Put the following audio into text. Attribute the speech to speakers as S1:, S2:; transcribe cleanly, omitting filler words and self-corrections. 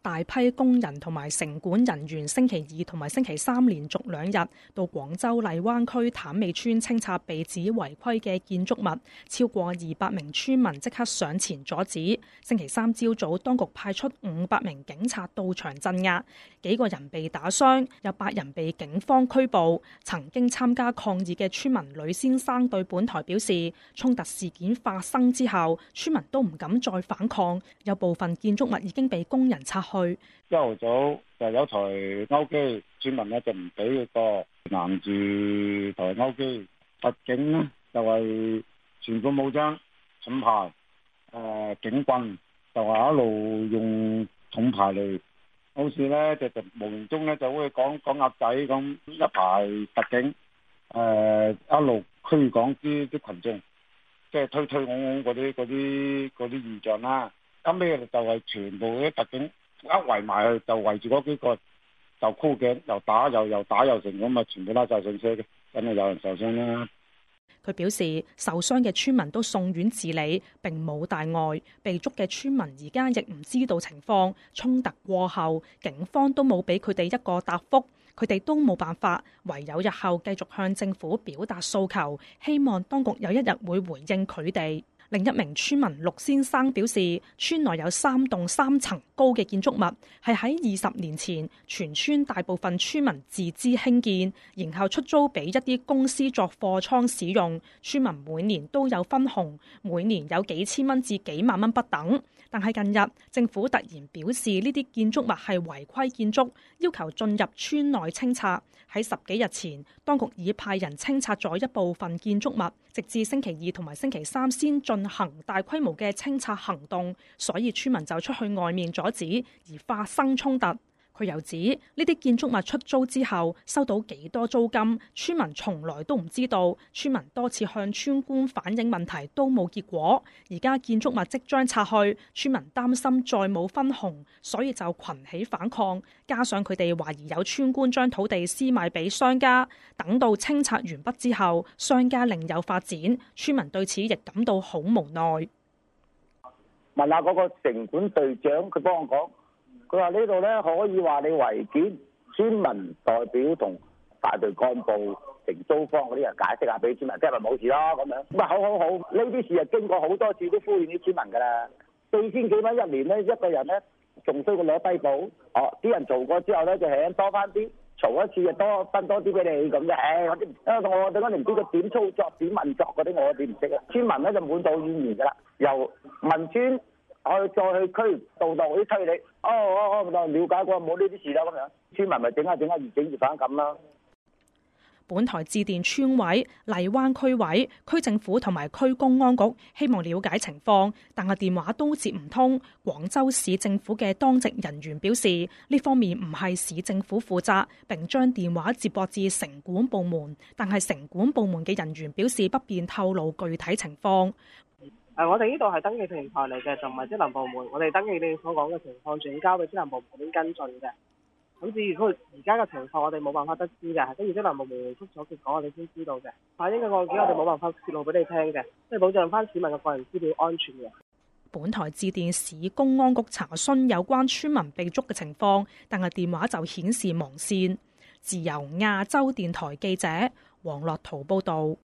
S1: 大批工人同埋城管人員星期二同埋星期三連續2日到廣州荔灣區潭尾村清拆被指違規嘅建築物，超過200名村民即刻上前阻止。星期三朝早，當局派出500名警察到場鎮壓，幾個人被打傷，有8人被警方拘捕。曾經參加抗議嘅村民呂先生對本台表示，衝突事件發生之後，村民都唔敢再反抗，有部分建築物已經被工人拆去。
S2: 朝頭早就有台勾機，村民咧就唔俾佢過，攔住台勾機，特警呢就係全副武裝重牌，警棍就係一路用重牌嚟，好似咧就無形中咧就會講鴨仔咁，一排特警一路驅趕啲群眾，即係推推拱拱嗰啲異象啦。後尾就係全部啲特警一圍埋去，就圍住嗰幾個就箍頸，又打又成咁啊！全部拉晒上車嘅，真係有人受傷啦。
S1: 佢表示，受傷嘅村民都送院治理，並冇大礙。被捉嘅村民而家亦唔知道情況。衝突過後，警方都冇俾佢哋一個答覆，佢哋都冇辦法，唯有日後繼續向政府表達訴求，希望當局有一日會回應佢哋。另一名村民陸先生表示，村內有3棟3層高嘅建築物，係喺20年前全村大部分村民自資興建，然後出租俾一啲公司作貨倉使用。村民每年都有分紅，每年有幾千蚊至幾萬蚊不等。但係近日政府突然表示呢啲建築物係違規建築，要求進入村內清拆。喺10幾日前，當局已派人清拆咗一部分建築物，直至星期2同埋星期3先進行大規模嘅清拆行動，所以村民就出去外面阻止，而發生衝突。佢又指呢啲建築物出租之後收到幾多租金，村民從來都唔知道。村民多次向村官反映問題都冇結果。而家建築物即將拆去，村民擔心再冇分紅，所以就群起反抗。加上佢哋懷疑有村官將土地私賣俾商家，等到清拆完畢之後，商家另有發展。村民對此亦感到好無奈。
S3: 問下嗰個城管隊長，佢幫我講。佢話呢度咧可以話你違建，村民代表同大隊幹部、承租方嗰啲人解釋下俾村民，即係咪冇事咯咁樣。咁啊好，呢啲事係經過好多次都呼籲啲村民㗎啦。4000幾蚊1年咧，一個人咧仲需要攞低保。啲人做過之後咧就係多翻啲，嘈一次就多分多啲俾你咁嘅。我哋嗰啲唔知佢點操作、點運作嗰啲，我哋唔識啊。村民咧就滿肚怨言㗎啦，由民村。我再去區度啲推你，了解過冇呢啲事啦咁樣，村民咪整下越整越反感啦。
S1: 本台致電村委、荔灣區委、區政府同埋區公安局，希望了解情況，但係電話都接唔通。廣州市政府嘅當值人員表示，呢方面唔係市政府負責，並將電話接駁至城管部門，但係城管部門嘅人員表示不便透露具體情況。
S4: 我哋呢度係登記平台嚟嘅，就唔係職能部門。我哋登記你所講嘅情況轉交俾職能部門跟進嘅。咁至於而家嘅情況，我哋冇辦法得知嘅，跟住職能部門回覆咗結果，我哋先知道嘅。反映嘅案件，我哋冇辦法泄露俾你聽嘅，即係保障翻市民嘅個人資料安全嘅。
S1: 本台致電市公安局查詢有關村民被捉嘅情況，但係電話就顯示忙線。自由亞洲電台記者黃樂圖報道。